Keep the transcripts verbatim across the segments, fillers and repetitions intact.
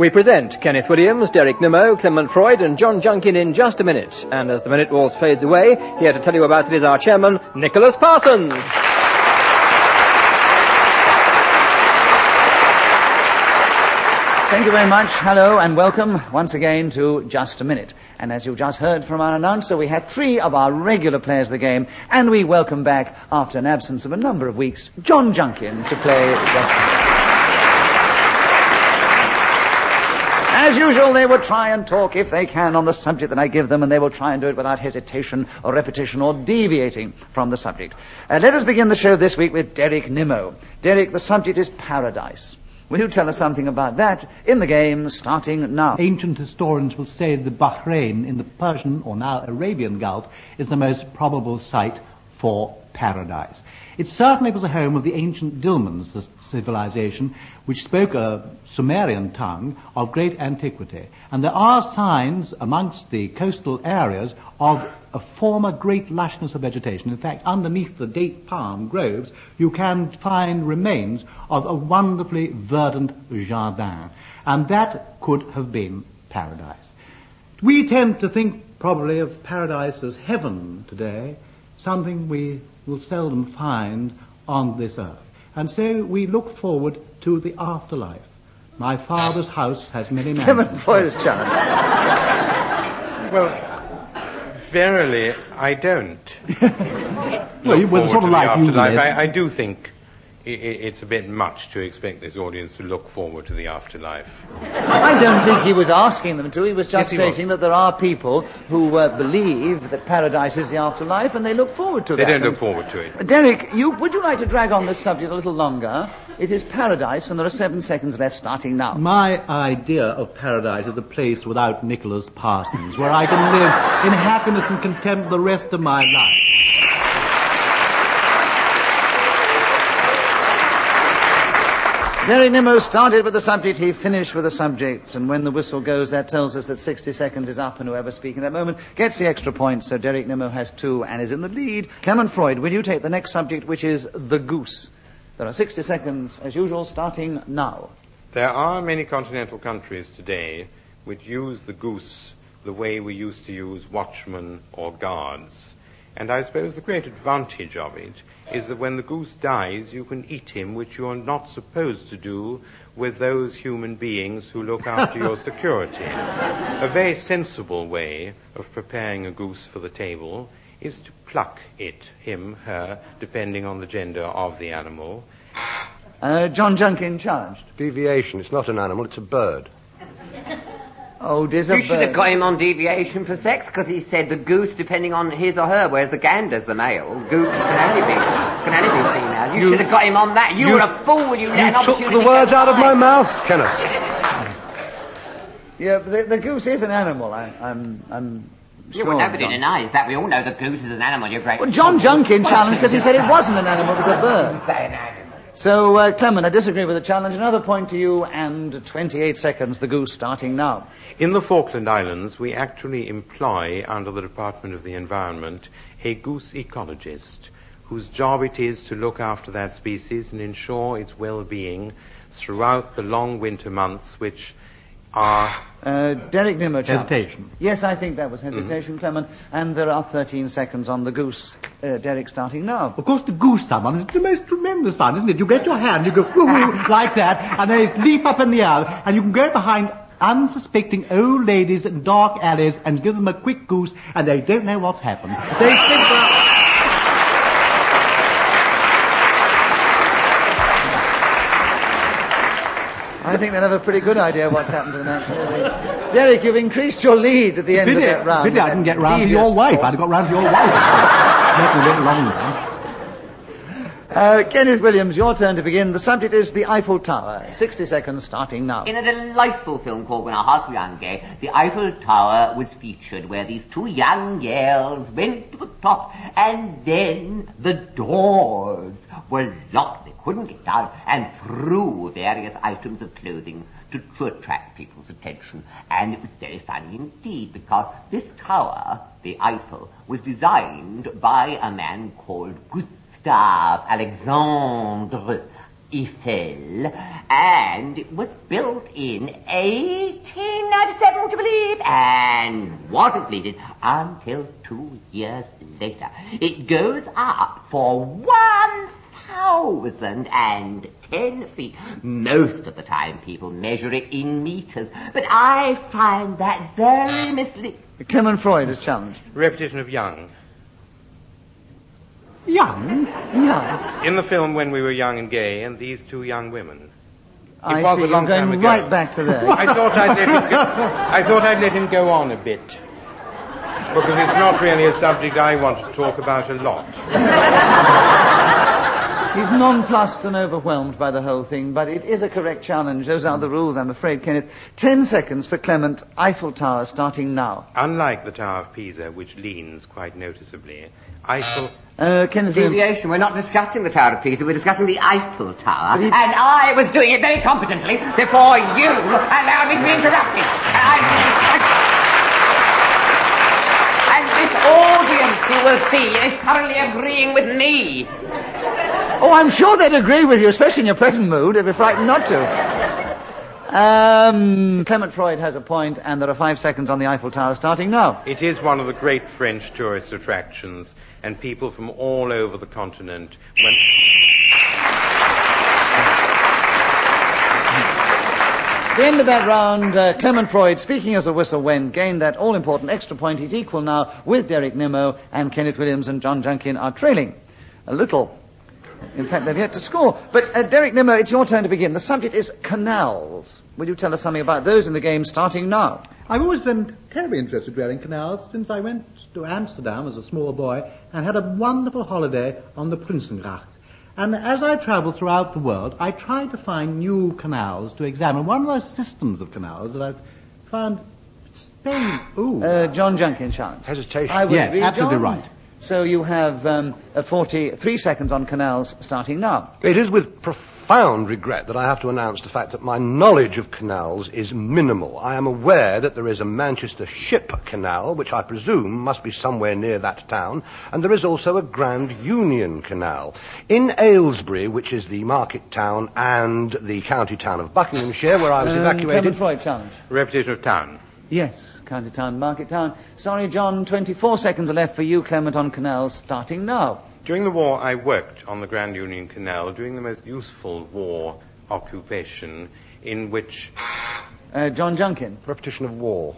we present Kenneth Williams, Derek Nimmo, Clement Freud and John Junkin in just a minute. And as the minute waltz fades away, here to tell you about it is our chairman, Nicholas Parsons. Thank you very much. Hello and welcome once again to Just a Minute. And as you just heard from our announcer, we had three of our regular players of the game, and we welcome back, after an absence of a number of weeks, John Junkin to play Just a Minute. As usual, they will try and talk, if they can, on the subject that I give them, and they will try and do it without hesitation or repetition or deviating from the subject. Uh, let us begin the show this week with Derek Nimmo. Derek, the subject is paradise. Will you tell us something about that in the game starting now? Ancient historians will say that Bahrain in the Persian or now Arabian Gulf is the most probable site for paradise. It certainly was the home of the ancient Dilmun's the civilization, which spoke a Sumerian tongue of great antiquity. And there are signs amongst the coastal areas of a former great lushness of vegetation. In fact, underneath the date palm groves, you can find remains of a wonderfully verdant jardin. And that could have been paradise. We tend to think probably of paradise as heaven today, something we will seldom find on this earth. And so we look forward to the afterlife. My father's house has many mansions. Clement Freud's challenge. Well, verily, I don't. Well, you were the sort of life you life. led. I, I do think I- I- it's a bit much to expect this audience to look forward to the afterlife. I don't think he was asking them to. He was just Yes, he stating was. that there are people who uh, believe that paradise is the afterlife, and they look forward to They that. don't look And- forward to it. Derek, you, would you like to drag on this subject a little longer? It is paradise, and there are seven seconds left starting now. My idea of paradise is a place without Nicholas Parsons, where I can live in happiness and content the rest of my life. Derek Nimmo started with the subject, he finished with the subject, and when the whistle goes, that tells us that sixty seconds is up, and whoever speaking at that moment gets the extra point, so Derek Nimmo has two and is in the lead. Clement Freud, will you take the next subject, which is the goose? There are sixty seconds, as usual, starting now. There are many continental countries today which use the goose the way we used to use watchmen or guards. And I suppose the great advantage of it is that when the goose dies, you can eat him, which you are not supposed to do with those human beings who look after your security. A very sensible way of preparing a goose for the table is to pluck it, him, her, depending on the gender of the animal. Uh, John Junkin challenged. Deviation. It's not an animal, it's a bird. Oh, it is a You should have bird. got him on deviation for sex, because he said the goose depending on his or her, whereas the gander's the male. Goose can only be, can only be female. You, You- should have got him on that. You, you- were a fool. You, let You an took opportunity the words go out of by. my mouth, Kenneth. Yeah, but the, the goose is an animal, I, I'm, I'm Yeah, sure. well, nobody John. denies that. We all know the goose is an animal, you great... Well, John Junkin challenged because he said it wasn't an animal, it was a bird. So, uh, Clement, I disagree with the challenge. Another point to you, and twenty-eight seconds, the goose starting now. In the Falkland Islands, we actually employ, under the Department of the Environment, a goose ecologist whose job it is to look after that species and ensure its well-being throughout the long winter months, which are... Uh, Derek Nimmo challenge. Hesitation. Yes, I think that was hesitation, Mm-hmm. Clement. And there are thirteen seconds on the goose. Uh, Derek starting now. Of course, the goose summon is the most tremendous fun, isn't it? You get your hand, you go woo woo like that, and they leap up in the air, and you can go behind unsuspecting old ladies in dark alleys and give them a quick goose, and they don't know what's happened. They think that... I think they'll have a pretty good idea of what's happened to them, actually. Derek, you've increased your lead at the end Pity, of that round. pity I didn't get round to Devious your wife. thought. I'd have got round to your wife. Taken a bit longer. Uh, Kenneth Williams, your turn to begin. The subject is the Eiffel Tower. sixty seconds starting now. In a delightful film called When Our Hearts Were Younger, the Eiffel Tower was featured, where these two young girls went to the top, and then the doors were locked. They couldn't get down, and threw various items of clothing to, to attract people's attention. And it was very funny indeed, because this tower, the Eiffel, was designed by a man called Gustave Alexandre Eiffel, and it was built in eighteen ninety-seven, would you believe, and wasn't completed until two years later. It goes up for one thousand ten feet. Most of the time people measure it in meters, but I find that very misleading. Clement Freud is challenged. Repetition of Young. Young? Yeah. In the film When We Were Young and Gay, and these two young women. It I was see, a long you're time going ago. right back to there. I thought I'd let him go, I thought I'd let him go on a bit. Because it's not really a subject I want to talk about a lot. He's nonplussed and overwhelmed by the whole thing, but it is a correct challenge. Those are the rules, I'm afraid, Kenneth. Ten seconds for Clement. Eiffel Tower starting now. Unlike the Tower of Pisa, which leans quite noticeusly, Eiffel... Uh, Kenneth... Deviation. We're not discussing the Tower of Pisa, we're discussing the Eiffel Tower. He... And I was doing it very competently before you allowed me to be interrupted. And, and this audience, you will see, is thoroughly agreeing with me. Oh, I'm sure they'd agree with you, especially in your present mood. They'd be frightened not to. Um, Clement Freud has a point, and there are five seconds on the Eiffel Tower starting now. It is one of the great French tourist attractions, and people from all over the continent... When... At the end of that round, uh, Clement Freud, speaking as the whistle went, gained that all-important extra point. He's equal now with Derek Nimmo, and Kenneth Williams and John Junkin are trailing a little. In fact, they've yet to score. But, uh, Derek Nimmo, it's your turn to begin. The subject is canals. Will you tell us something about those in the game starting now? I've always been terribly interested in canals since I went to Amsterdam as a small boy and had a wonderful holiday on the Prinsengracht. And as I travelled throughout the world, I tried to find new canals to examine. One of those systems of canals that I've found staying... Ooh. Uh, John Junkin, challenge. Hesitation. I would Yes, agree, absolutely John. right. So you have um, uh, forty-three seconds on canals starting now. It is with profound regret that I have to announce the fact that my knowledge of canals is minimal. I am aware that there is a Manchester Ship Canal, which I presume must be somewhere near that town, and there is also a Grand Union Canal. In Aylesbury, which is the market town and the county town of Buckinghamshire, where I was Um, evacuated... Clement Freud, challenge. Repetition of town. Yes, county town, market town. Sorry, John, twenty-four seconds are left for you, Clement, on canals starting now. During the war, I worked on the Grand Union Canal, doing the most useful war occupation in which... Uh, John Junkin. Repetition of war.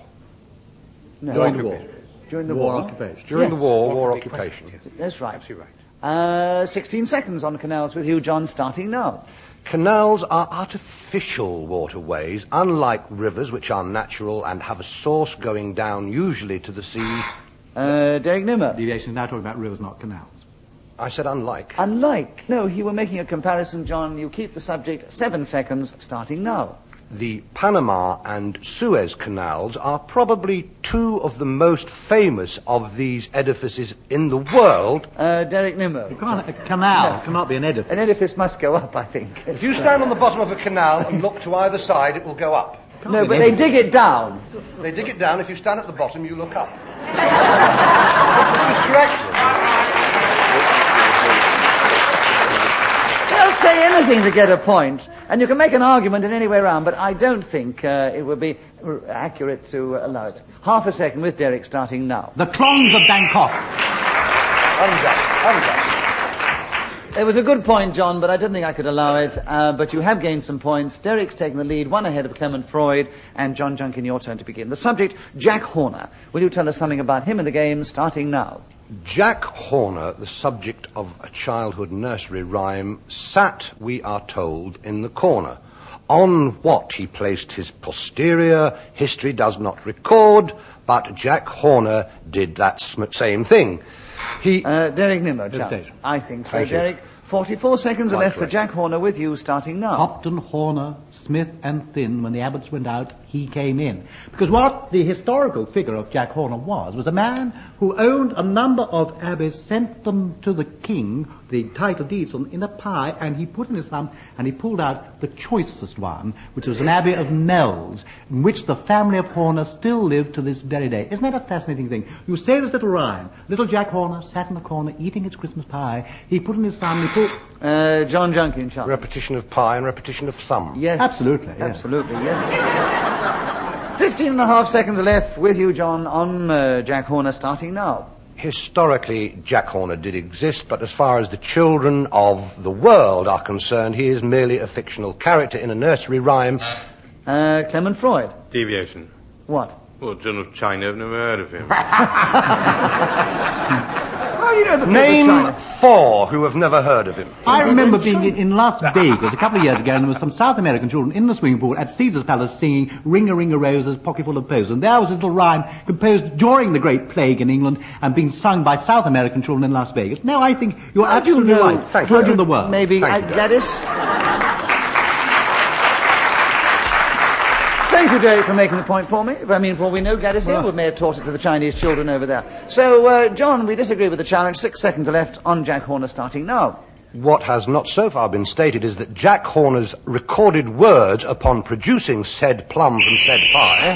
No. During the war. During the War war. occupation. During Yes. the war, war War occupation. occupation, That's right. Absolutely right. Uh, sixteen seconds on canals with you, John, starting now. Canals are artificial waterways, unlike rivers, which are natural and have a source going down usually to the sea. Uh, Derek Nimmo. Deviation is now talking about rivers, not canals. I said unlike. Unlike. No, you were making a comparison, John. You keep the subject. Seven seconds starting now. The Panama and Suez canals are probably two of the most famous of these edifices in the world. Uh, Derek Nimmo. You can't, a canal No. cannot be an edifice. An edifice must go up, I think. If you stand on the bottom of a canal and look to either side, it will go up. No, but they dig it down. They dig it down. If you stand at the bottom, you look up. That is correct. They'll say anything to get a point, and you can make an argument in any way round, but I don't think uh, it would be r- accurate to uh, allow it. Half a second with Derek starting now. The Klongs of Bangkok. Unjust. Unjust. It was a good point, John, but I didn't think I could allow it. Uh, but you have gained some points. Derek's taken the lead, one ahead of Clement Freud, and John Junkin, your turn to begin. The subject, Jack Horner. Will you tell us something about him in the game, starting now? Jack Horner, the subject of a childhood nursery rhyme, sat, we are told, in the corner. On what he placed his posterior, history does not record, but Jack Horner did that sm- same thing. He... Uh, Derek Nimmo, Hesitation. challenge. I think so, Thank you. Derek. Forty-four seconds are Quite left for correct. Jack Horner with you, starting now. Hopton, Horner, Smith and Thin, when the abbots went out, he came in. Because what the historical figure of Jack Horner was, was a man who owned a number of abbeys, sent them to the king, the title deeds, on, in a pie, and he put in his thumb, and he pulled out the choicest one, which was an abbey of Mells, in which the family of Horner still live to this very day. Isn't that a fascinating thing? You say this little rhyme. Little Jack Horner sat in the corner eating his Christmas pie. He put in his thumb, he pulled Uh, John Junkin, Charles. Repetition of pi and repetition of thumb. Yes. Absolutely, yes. Absolutely, yes. Fifteen and a half seconds left with you, John, on uh, Jack Horner, starting now. Historically, Jack Horner did exist, but as far as the children of the world are concerned, he is merely a fictional character in a nursery rhyme. Uh, Clement Freud. Deviation. What? Well, John of China, I've never heard of him. Oh, you know the Name China. four who have never heard of him. I remember being in, in Las Vegas a couple of years ago, and there were some South American children in the swimming pool at Caesar's Palace singing Ring a Ring a Roses, Pocket Full of Pose. And there was a little rhyme composed during the Great Plague in England and being sung by South American children in Las Vegas. Now I think you're How do you absolutely know? right. Thank you. Children of the world. Maybe Thank uh, you, Derek. Gladys? Thank you, Derek, for making the point for me. I mean, for all we know, Gladys Aylward may have taught it to the Chinese children over there. So, uh, John, we disagree with the challenge. Six seconds are left on Jack Horner, starting now. What has not so far been stated is that Jack Horner's recorded words upon producing said plum from said pie.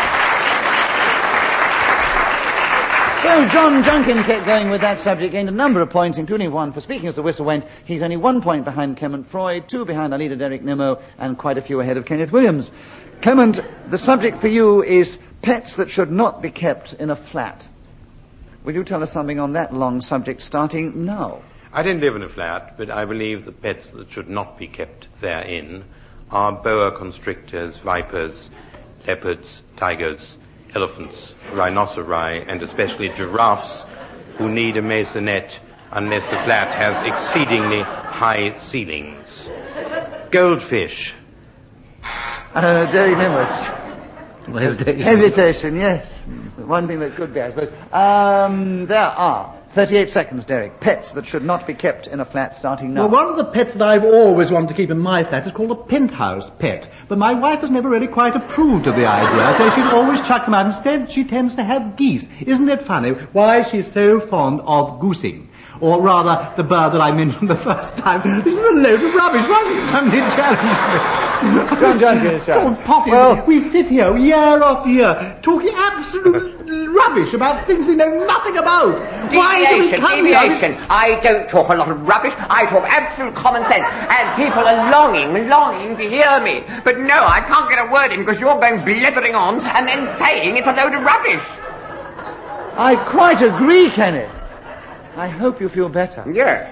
So, John Junkin kept going with that subject, gained a number of points, including one for speaking as the whistle went. He's only one point behind Clement Freud, two behind our leader Derek Nimmo, and quite a few ahead of Kenneth Williams. Clement, the subject for you is pets that should not be kept in a flat. Will you tell us something on that long subject, starting now? I don't live in a flat, but I believe the pets that should not be kept therein are boa constrictors, vipers, leopards, tigers, elephants, rhinoceri, and especially giraffes, who need a maisonette unless the flat has exceedingly high ceilings. Goldfish. Uh, Derek Nimmo. Hesitation. Hesitation, yes. One thing that could be, I suppose. Um, there are thirty-eight seconds, Derek. Pets that should not be kept in a flat, starting now. Well, one of the pets that I've always wanted to keep in my flat is called a penthouse pet. But my wife has never really quite approved of the idea, so she's always chucked them out. Instead, she tends to have geese. Isn't it funny why she's so fond of goosing? Or rather, the bird that I mentioned the first time. This is a load of rubbish. Why don't you somebody challenge me? John Junkin, John Poppy, Well- we sit here year after year talking absolute rubbish about things we know nothing about. Why do we Deviation, come here? deviation. I don't talk a lot of rubbish. I talk absolute common sense. And people are longing, longing to hear me. But no, I can't get a word in because you're going blithering on and then saying it's a load of rubbish. I quite agree, Kenneth. I hope you feel better. Yes.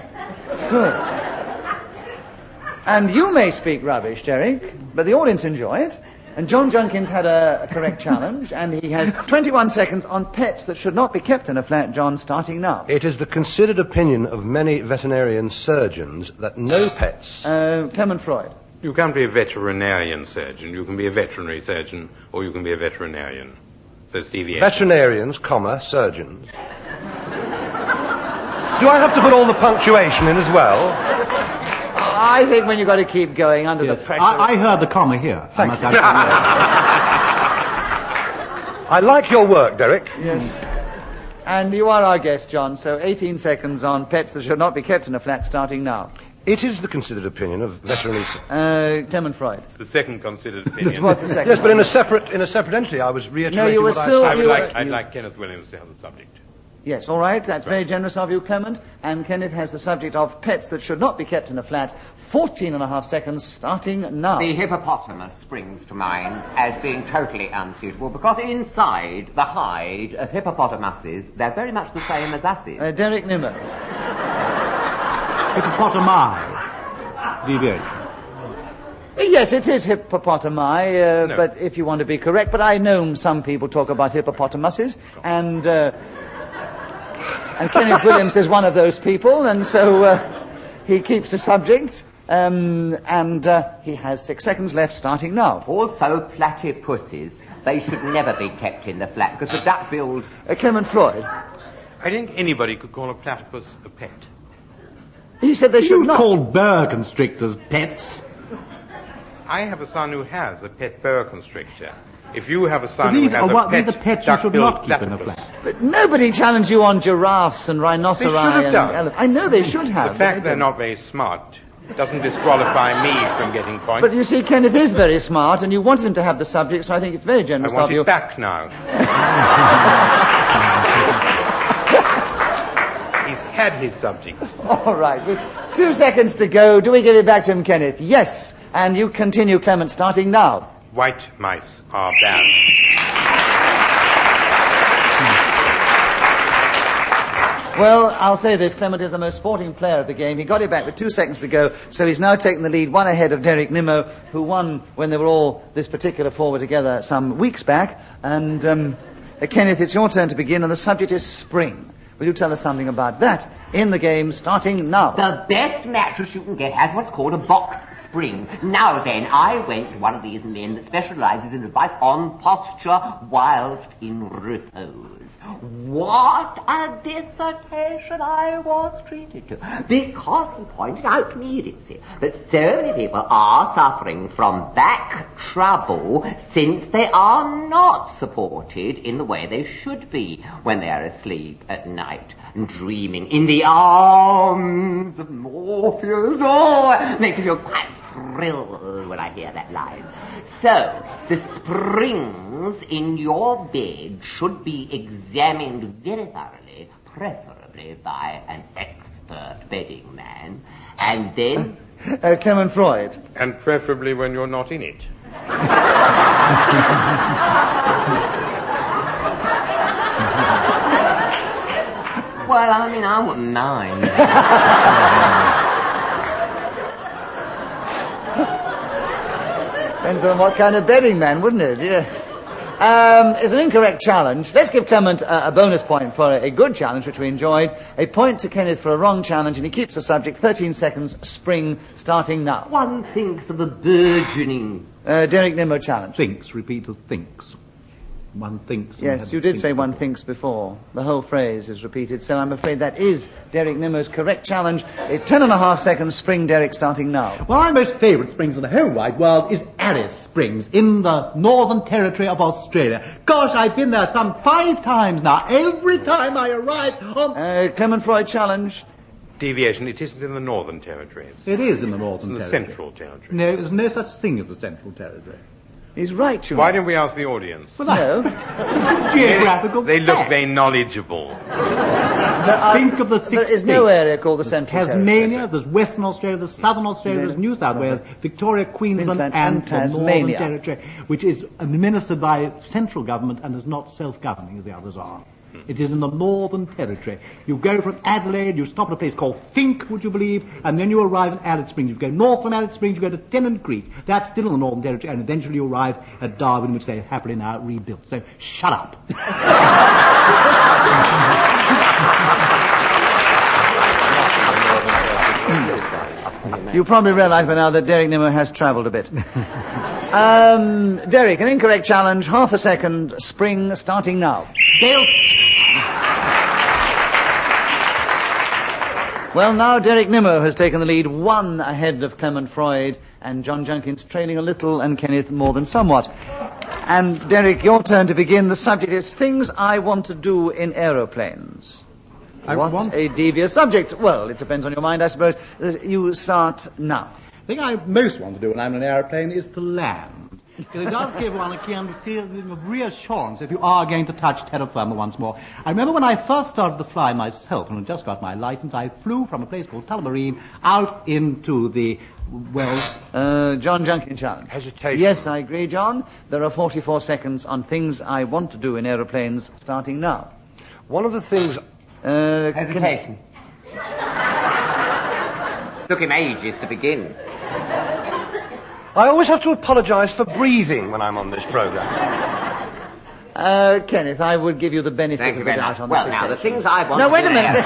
Good. And you may speak rubbish, Derek, but the audience enjoy it. And John Junkins had a, a correct challenge, and he has twenty-one seconds on pets that should not be kept in a flat, John, starting now. It is the considered opinion of many veterinarian surgeons that no pets... Uh, Clement Freud. You can't be a veterinarian surgeon. You can be a veterinary surgeon, or you can be a veterinarian. So it's deviation. Veterinarians, comma, surgeons. Do I have to put all the punctuation in as well? I think when you've got to keep going under Yes. the pressure... I, I heard the comma here. I must actually admit. I like your work, Derek. Yes. And you are our guest, John, so eighteen seconds on pets that should not be kept in a flat, starting now. It is the considered opinion of veterinary... Uh, Clement Freud. The second considered opinion. What's the second? Yes, but in a separate in a separate entity, I was reiterating No, you were what still- I I would you like, were- I'd you- like Kenneth Williams to have the subject. Yes, all right. That's very generous of you, Clement. And Kenneth has the subject of pets that should not be kept in a flat. Fourteen and a half seconds, starting now. The hippopotamus springs to mind as being totally unsuitable because inside the hide of hippopotamuses, they're very much the same as asses. Uh, Derek Nimmo. Hippopotami. Deviation. Yes, it is hippopotami, uh, No. but if you want to be correct, but I know some people talk about hippopotamuses, and uh, and Kenneth Williams is one of those people, and so uh, he keeps the subject, um, and uh, he has six seconds left, starting now. Also platypuses. They should never be kept in the flat because the duck-billed... Uh, Clement Freud. I think anybody could call a platypus a pet. He said they should You not. call boa constrictors pets. I have a son who has a pet boa constrictor. If you have a son These who has are a what- pet these are pets you should duck-billed not keep in a platypus, flat. But nobody challenged you on giraffes and rhinoceri They should have and done. elephants. I know they should have. the but fact they they're didn't. not very smart doesn't disqualify me from getting points. But you see, Kenneth is very smart, and you wanted him to have the subject, so I think it's very I generous want of you. it back now. He's had his subject. All right, with two seconds to go, do we give it back to him, Kenneth? Yes. And you continue, Clement, starting now. White mice are bad. Well, I'll say this, Clement is the most sporting player of the game. He got it back with two seconds to go, so he's now taken the lead, one ahead of Derek Nimmo, who won when they were all, this particular four were together some weeks back. And, um, uh, Kenneth, it's your turn to begin, and the subject is spring. Will you tell us something about that in the game, starting now? The best mattress you can get has what's called a box spring. Now then, I went to one of these men that specializes in advice on posture whilst in repose. What a dissertation I was treated to. Because he pointed out to me, Dixie, that so many people are suffering from back trouble since they are not supported in the way they should be when they are asleep at night and dreaming in the arms of Morpheus. Oh, it makes me feel quite thrilled when I hear that line. So, the springs in your bed should be examined very thoroughly, preferably by an expert bedding man, and then... Uh, Clement Freud. And preferably when you're not in it. Well, I mean, I wouldn't mind. Depends on what kind of bedding man, wouldn't it? Yeah. Um, it's an incorrect challenge. Let's give Clement a, a bonus point for a, a good challenge, which we enjoyed. A point to Kenneth for a wrong challenge, and he keeps the subject. thirteen seconds, spring, starting now. One thinks of the burgeoning. Uh, Derek Nimmo challenge. Thinks, repeated thinks. One thinks. Yes, you did say one thinks before. The whole phrase is repeated, so I'm afraid that is Derek Nimmo's correct challenge. A ten and a half seconds, spring, Derek, starting now. Well, my most favourite springs in the whole wide world is Alice Springs in the Northern Territory of Australia. Gosh, I've been there some five times now. Every time I arrive on... Uh, Clement Freud challenge. Deviation, it isn't in the Northern Territories. It is in the Northern It's in the Territory. Central Territory. No, there's no such thing as the Central Territory. He's right, you Why know. don't we ask the audience? Well, no. Geographical They look fact. very knowledgeable. Think of the six There is states. no area called the Central Tasmania, Territory. there's Western Australia, there's Southern Australia, there's New South Wales, Victoria, Queensland, Queensland and, and the Northern Tasmania. Territory, which is administered by central government and is not self-governing as the others are. It is in the Northern Territory. You go from Adelaide, you stop at a place called Fink, would you believe, and then you arrive in Alice Springs. You go north from Alice Springs, you go to Tennant Creek. That's still in the Northern Territory, and eventually you arrive at Darwin, which they have happily now rebuilt. So, shut up. You probably realise by now that Derek Nimmo has travelled a bit. um, Derek, an incorrect challenge, half a second, spring, starting now. Dale. Well, now Derek Nimmo has taken the lead, one ahead of Clement Freud, and John Junkins trailing a little, and Kenneth more than somewhat. And Derek, your turn to begin. The subject is things I want to do in aeroplanes. I what want- a devious subject. Well, it depends on your mind, I suppose. You start now. The thing I most want to do when I'm in an aeroplane is to land. Because it does give one a kind of feeling of reassurance if you are going to touch terra firma once more. I remember when I first started to fly myself, and I just got my license, I flew from a place called Tullamarine out into the, well... Uh, John Junkin challenge. Hesitation. Yes, I agree, John. There are forty-four seconds on things I want to do in aeroplanes, starting now. One of the things... Uh, Hesitation. Took him ages to begin. I always have to apologise for breathing when I'm on this programme. Uh, Kenneth, I would give you the benefit Thank of you the very doubt much. on Well, this now, the occasion. things I want No, to wait do a minute.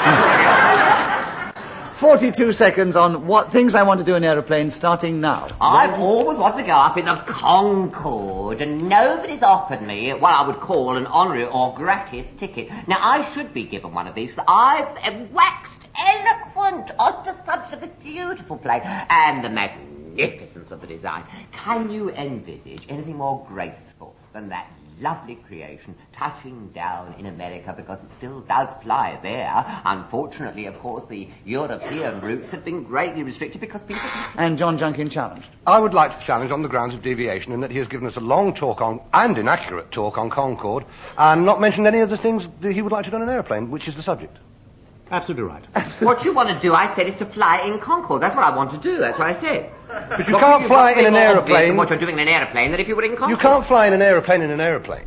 in forty-two seconds on what things I want to do in aeroplanes, starting now. I've always wanted to go up in the Concorde, and nobody's offered me what I would call an honorary or gratis ticket. Now, I should be given one of these. I've waxed eloquent on the subject of this beautiful plane and the magnificence of the design. Can you envisage anything more graceful than that lovely creation touching down in America, because it still does fly there? Unfortunately, of course, the European routes have been greatly restricted because people... And John Junkin challenged. I would like to challenge on the grounds of deviation in that he has given us a long talk on, and inaccurate talk on Concorde, and not mentioned any of the things that he would like to do on an aeroplane, which is the subject. Absolutely right. Absolutely. What you want to do, I said, is to fly in Concorde. That's what I want to do. That's what I said. But you can't fly in an aeroplane. What you're doing in an aeroplane, that if you were in Concorde. You can't fly in an aeroplane in an aeroplane.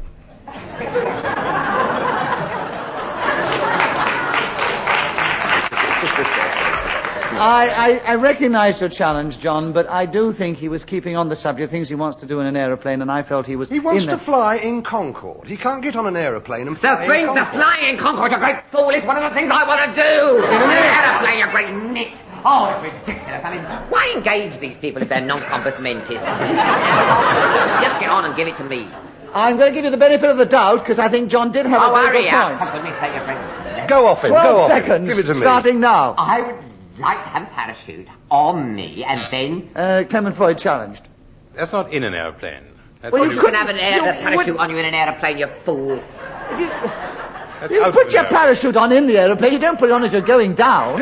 I, I, I recognize your challenge, John, but I do think he was keeping on the subject, things he wants to do in an aeroplane, and I felt he was He wants in to the... fly in Concorde. He can't get on an aeroplane and The fly things in that Concorde. flying in Concorde, you great fool, is one of the things I want to do. In an aeroplane, you great nit. Oh, it's ridiculous. I mean, why engage these people if they're non-compass mentis? Just get on and give it to me. I'm going to give you the benefit of the doubt, because I think John did have Oh, a very hurry good up. point. Let me take your drink. Go off him, go Twelve off him. seconds, Give it to me. starting now. I would like to have a parachute on me, and then... Uh, Clement Freud challenged. That's not in an airplane. That's Well, You, you can couldn't- have an air, you a parachute would- on you in an aeroplane, you fool. You, That's you out put of your an parachute on in the aeroplane, you don't put it on as you're going down.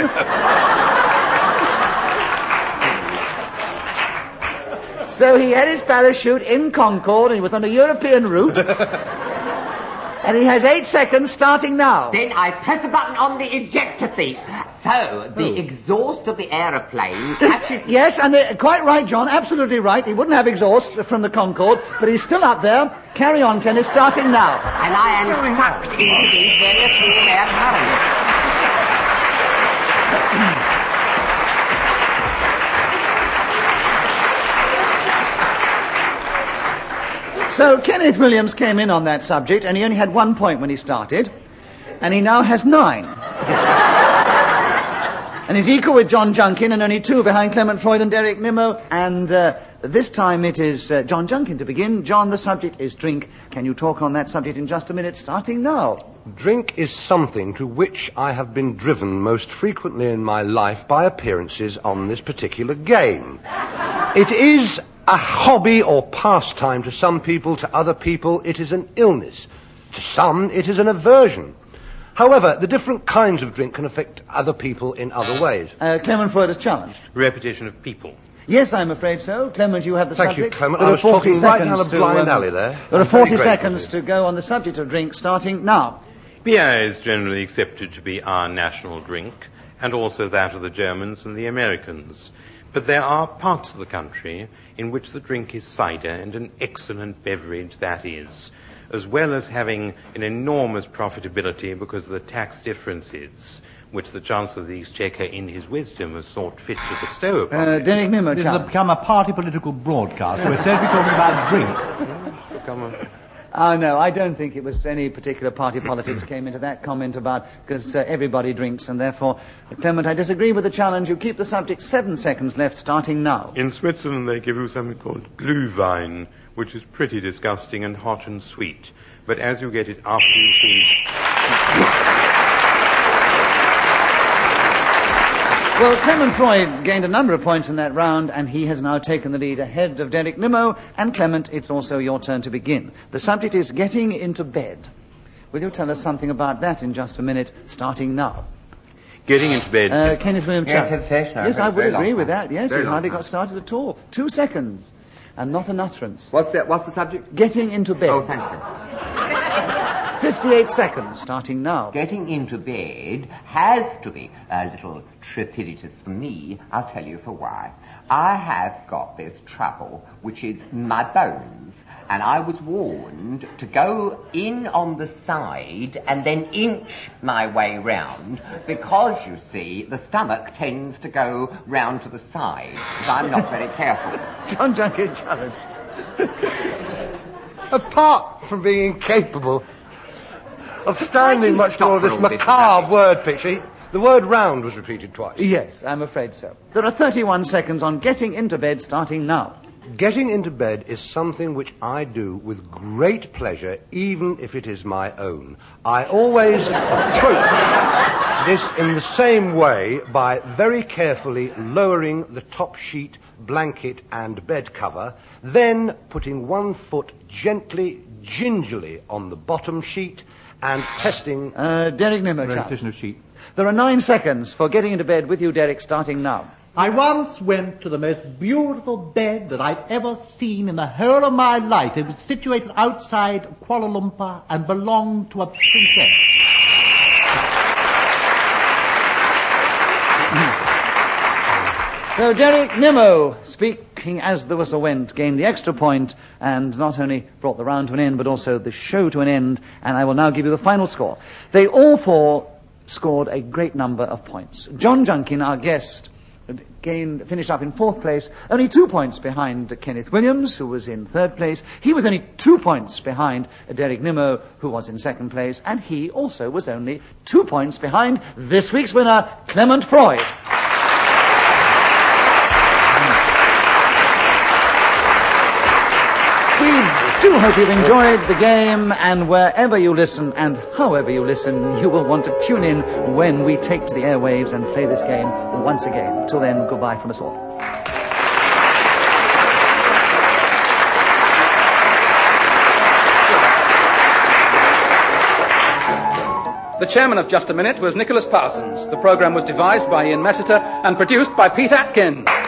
So he had his parachute in Concorde, and he was on a European route. And he has eight seconds starting now. Then I press the button on the ejector seat. So the Oh. exhaust of the aeroplane catches... Yes, and they're quite right, John, absolutely right. He wouldn't have exhaust from the Concorde, but he's still up there. Carry on, Kenneth, starting now. And I am sucked into these various fuel air currents. So Kenneth Williams came in on that subject, and he only had one point when he started, and he now has nine. And he's equal with John Junkin, and only two behind Clement Freud and Derek Nimmo. And uh, this time it is uh, John Junkin to begin. John, the subject is drink. Can you talk on that subject in just a minute, starting now? Drink is something to which I have been driven most frequently in my life by appearances on this particular game. It is a hobby or pastime to some people, to other people it is an illness. To some it is an aversion. However, the different kinds of drink can affect other people in other ways. Uh, Clement Freud is challenged. Repetition of people. Yes, I'm afraid so. Clement, you have the Thank you, subject. Clement. There I are was forty talking right seconds down a to, blind um, alley there. There are I'm very forty grateful seconds to you. to go on the subject of drink, starting now. Beer is generally accepted to be our national drink, and also that of the Germans and the Americans. But there are parts of the country in which the drink is cider, and an excellent beverage that is, as well as having an enormous profitability because of the tax differences which the Chancellor of the Exchequer in his wisdom has thought fit to bestow upon Uh, it. Derek Nimmo, This has challenge. become a party political broadcast. We're certainly talking about drink. Come on. Oh, no, I don't think it was any particular party politics came into that comment about, because uh, everybody drinks, and therefore, Clement, I disagree with the challenge. You keep the subject seven seconds left, starting now. In Switzerland they give you something called Glühwein, which is pretty disgusting and hot and sweet. But as you get it after you've been... Well, Clement Freud gained a number of points in that round, and he has now taken the lead ahead of Derek Nimmo. And Clement, it's also your turn to begin. The subject is getting into bed. Will you tell us something about that in just a minute, starting now? Getting into bed Uh, is... Kenneth Williams. Yes, Chubb. yes, yes, no, Yes, I would very long agree with time. that. Yes, Very he long hardly time. got started at all. Two seconds, and not an utterance. What's the, what's the subject? Getting into bed. Oh, thank you. Fifty-eight seconds, starting now. Getting into bed has to be a little trepidatious for me. I'll tell you for why. I have got this trouble, which is my bones, and I was warned to go in on the side and then inch my way round, because, you see, the stomach tends to go round to the side, because I'm not very careful. John Junkin challenged. Apart from being incapable of Why do standing you much stop more of this for all this macabre rubbish? word picture, the word round was repeated twice. Yes, I'm afraid so. There are thirty-one seconds on getting into bed, starting now. Getting into bed is something which I do with great pleasure, even if it is my own. I always approach this in the same way by very carefully lowering the top sheet, blanket, and bed cover, then putting one foot gently, gingerly on the bottom sheet, and testing... Uh, Derek Nimmo challenge. Repetition of sheet. There are nine seconds for getting into bed with you, Derek, starting now. I once went to the most beautiful bed that I've ever seen in the whole of my life. It was situated outside Kuala Lumpur and belonged to a princess. So Derek Nimmo, speaking as the whistle went, gained the extra point and not only brought the round to an end, but also the show to an end. And I will now give you the final score. They all four scored a great number of points. John Junkin, our guest, gained, finished up in fourth place, only two points behind Kenneth Williams, who was in third place. He was only two points behind Derek Nimmo, who was in second place, and he also was only two points behind this week's winner, Clement Freud. We do hope you've enjoyed the game, and wherever you listen and however you listen, you will want to tune in when we take to the airwaves and play this game once again. Till then, goodbye from us all. The chairman of Just a Minute was Nicholas Parsons. The programme was devised by Ian Messiter and produced by Pete Atkin.